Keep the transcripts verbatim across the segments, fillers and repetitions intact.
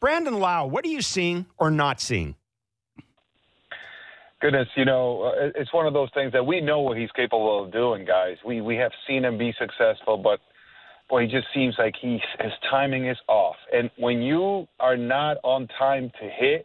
Brandon Lowe, what are you seeing or not seeing? Goodness, you know, it's one of those things that we know what he's capable of doing, guys. We we have seen him be successful, but boy, he just seems like he his timing is off. And when you are not on time to hit,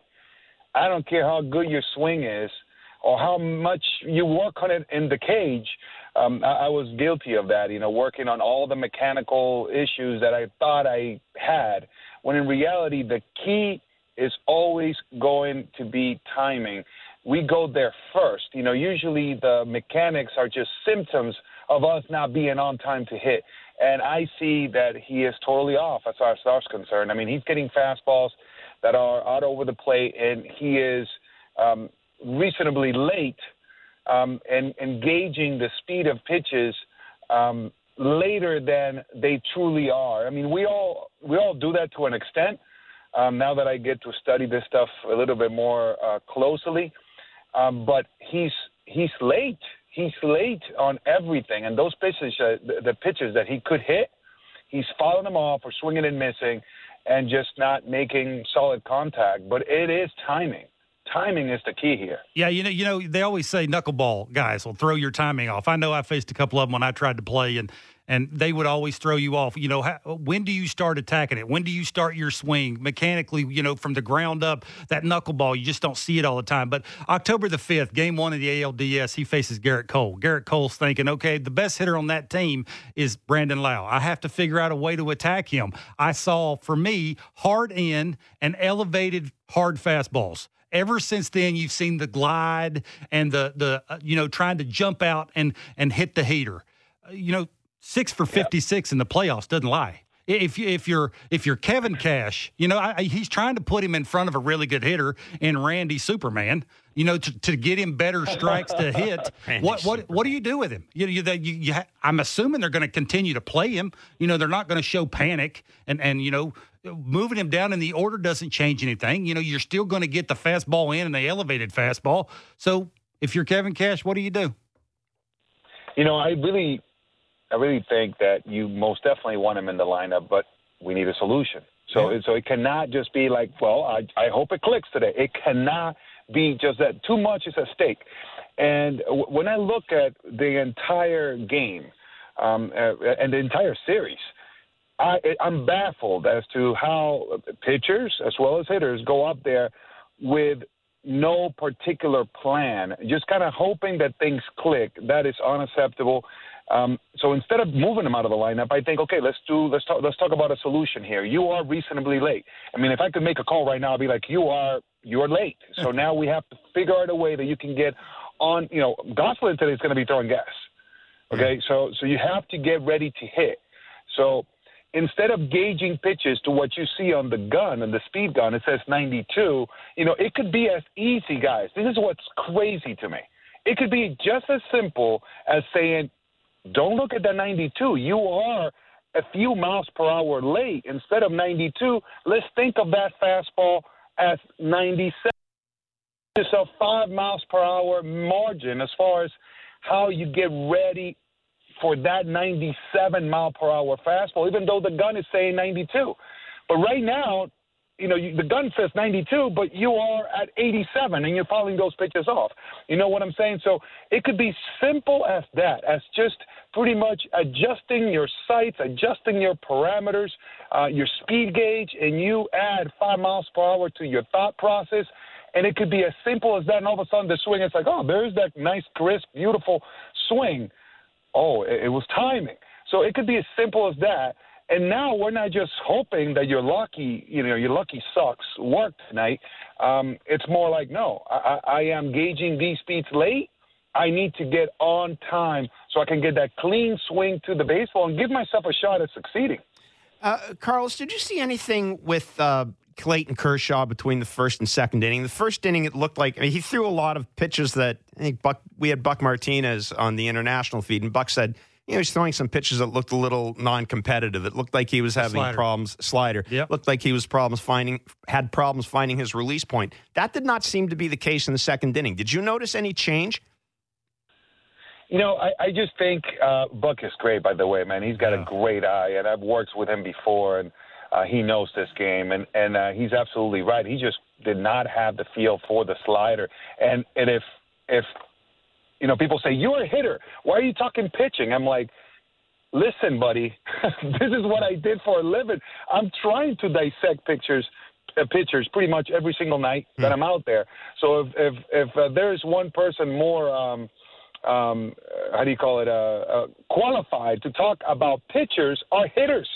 I don't care how good your swing is or how much you work on it in the cage. Um, I, I was guilty of that, you know, working on all the mechanical issues that I thought I had, when in reality the key is always going to be timing. We go there first. You know, usually the mechanics are just symptoms of us not being on time to hit. And I see that he is totally off as far as that's concerned. I mean, he's getting fastballs that are out over the plate, and he is um, reasonably late um, and engaging the speed of pitches um, later than they truly are. I mean, we all we all do that to an extent. Um, now that I get to study this stuff a little bit more uh, closely. Um, but he's he's late. He's late on everything. And those pitches, uh, the, the pitches that he could hit, he's fouling them off or swinging and missing and just not making solid contact. But it is timing. Timing is the key here. Yeah, you know, you know, they always say knuckleball guys will throw your timing off. I know I faced a couple of them when I tried to play, and and they would always throw you off. You know, how, when do you start attacking it? When do you start your swing mechanically? You know, from the ground up, that knuckleball, you just don't see it all the time. But October the fifth, game one of the A L D S, he faces Garrett Cole. Garrett Cole's thinking, okay, the best hitter on that team is Brandon Lowe. I have to figure out a way to attack him. I saw, for me, hard in and elevated hard fastballs. Ever since then, you've seen the glide and the the uh, you know, trying to jump out and and hit the heater. Uh, you know, six for fifty-six in the playoffs doesn't lie. If you if you're if you're Kevin Cash, you know, I, he's trying to put him in front of a really good hitter in Randy Superman. You know, to, to get him better strikes to hit. what what what do you do with him? You you, you, you ha- I'm assuming they're going to continue to play him. You know, they're not going to show panic and and you know. Moving him down in the order doesn't change anything. You know, you're still going to get the fastball in and the elevated fastball. So if you're Kevin Cash, what do you do? You know, I really, I really think that you most definitely want him in the lineup, but we need a solution. So, yeah. so it cannot just be like, well, I, I hope it clicks today. It cannot be just that. Too much is at stake. And w- when I look at the entire game um, uh, and the entire series, I, I'm baffled as to how pitchers as well as hitters go up there with no particular plan, just kind of hoping that things click. That is unacceptable. Um, so instead of moving them out of the lineup, I think, okay, let's do let's talk let's talk about a solution here. You are reasonably late. I mean, if I could make a call right now, I'd be like, you are you are late. So now we have to figure out a way that you can get on. You know, Gosselin today is going to be throwing gas. Okay, so so you have to get ready to hit. So instead of gauging pitches to what you see on the gun and the speed gun, it says ninety-two, you know, it could be as easy, guys. This is what's crazy to me. It could be just as simple as saying, don't look at the ninety-two. You are a few miles per hour late. Instead of ninety-two, let's think of that fastball as ninety-seven. It's a five miles per hour margin as far as how you get ready for that ninety-seven mile per hour fastball, even though the gun is saying ninety-two. But right now, you know, you, the gun says ninety-two, but you are at eighty-seven and you're fouling those pitches off. You know what I'm saying? So it could be simple as that, as just pretty much adjusting your sights, adjusting your parameters, uh, your speed gauge, and you add five miles per hour to your thought process. And it could be as simple as that. And all of a sudden the swing, it's like, oh, there's that nice, crisp, beautiful swing. Oh, it was timing. So it could be as simple as that. And now we're not just hoping that your lucky, you know, your lucky sucks work tonight. Um, it's more like, no, I, I am gauging these speeds late. I need to get on time so I can get that clean swing to the baseball and give myself a shot at succeeding. Uh, Carlos, did you see anything with uh, Clayton Kershaw between the first and second inning? The first inning, it looked like I mean, he threw a lot of pitches that I think Buck. We had Buck Martinez on the international feed, and Buck said, you know, he's throwing some pitches that looked a little non-competitive. It looked like he was having slider. problems. Slider. Yep. Looked like he was problems finding had problems finding his release point. That did not seem to be the case in the second inning. Did you notice any change? You know, I, I just think uh, Buck is great, by the way, man. He's got yeah. a great eye, and I've worked with him before, and uh, he knows this game, and and uh, he's absolutely right. He just did not have the feel for the slider, and and if if you know people say you're a hitter, why are you talking pitching? I'm like, listen, buddy, this is what I did for a living. I'm trying to dissect pictures. Uh, pitchers pretty much every single night that I'm out there. So if if, if uh, there is one person more, um, um, how do you call it, uh, uh, qualified to talk about pitchers are hitters.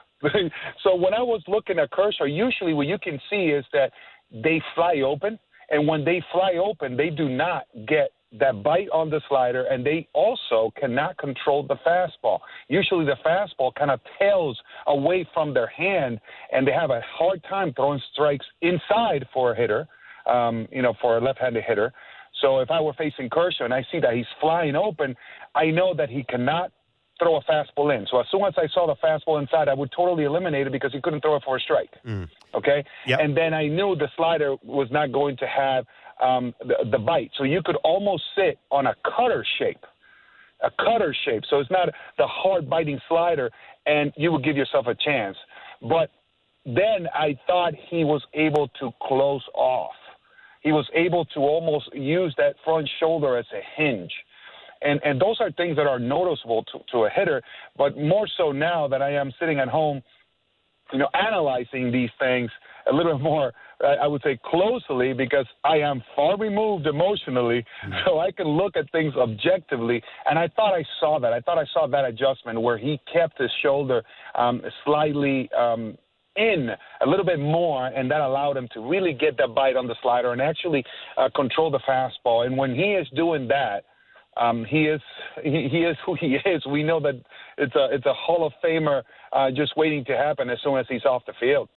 So when I was looking at Kershaw, usually what you can see is that they fly open, and when they fly open, they do not get that bite on the slider, and they also cannot control the fastball. Usually the fastball kind of tails away from their hand, and they have a hard time throwing strikes inside for a hitter, um, you know, for a left-handed hitter. So if I were facing Kershaw and I see that he's flying open, I know that he cannot throw a fastball in. So as soon as I saw the fastball inside, I would totally eliminate it because he couldn't throw it for a strike. Mm. Okay? Yep. And then I knew the slider was not going to have um, the, the bite. So you could almost sit on a cutter shape, a cutter shape. So it's not the hard biting slider, and you would give yourself a chance. But then I thought he was able to close off. He was able to almost use that front shoulder as a hinge. And and those are things that are noticeable to, to a hitter, but more so now that I am sitting at home, you know, analyzing these things a little bit more, uh, I would say closely, because I am far removed emotionally, so I can look at things objectively. And I thought I saw that. I thought I saw that adjustment where he kept his shoulder um, slightly um, in a little bit more, and that allowed him to really get that bite on the slider and actually uh, control the fastball. And when he is doing that, Um, he is he, he is who he is. We know that it's a it's a Hall of Famer uh, just waiting to happen as soon as he's off the field.